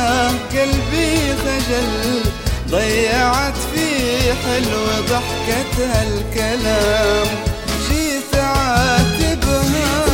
قلبي خجل، ضيعت في حلو ضحكتها الكلام. جيت عاتبها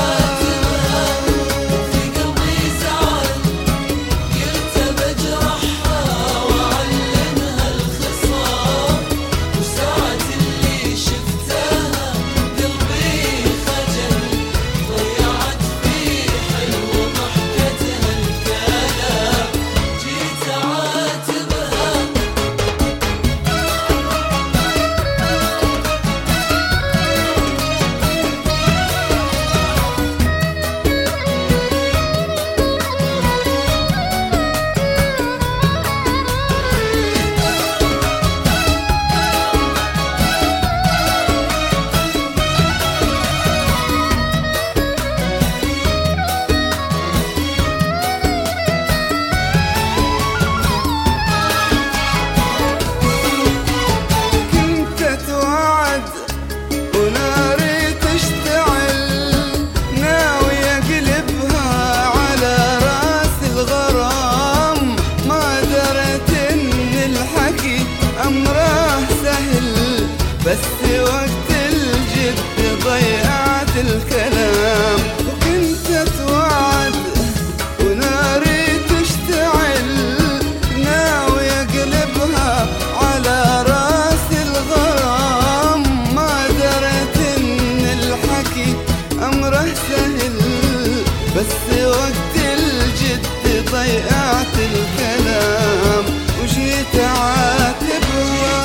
بس وقت الجد ضيعت الكلام. وكنت اتوعد وناري تشتعل، ناوي اقلبها على راس الغرام. ما درت ان الحكي امره سهل، بس وقت الجد ضيعت الكلام. وجيت عاتبها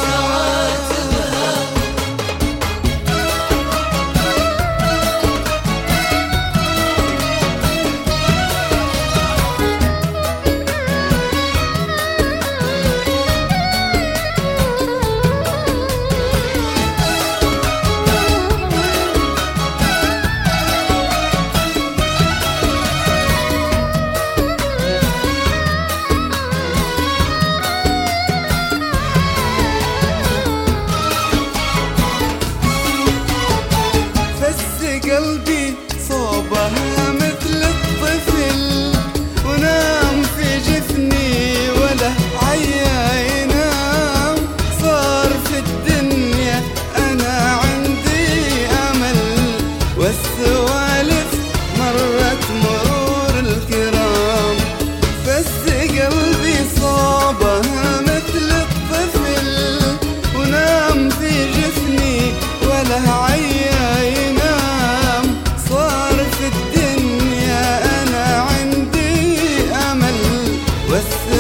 قلبي صوبها مثل الطفل، ونام في جفني ولا عيا ينام. صار في الدنيا أنا عندي أمل، والسوالف مرت مرور الكرام. فز قلبي صوبها مثل الطفل، ونام في جفني ولا عيا ينام. في الدنيا أنا عندي أمل،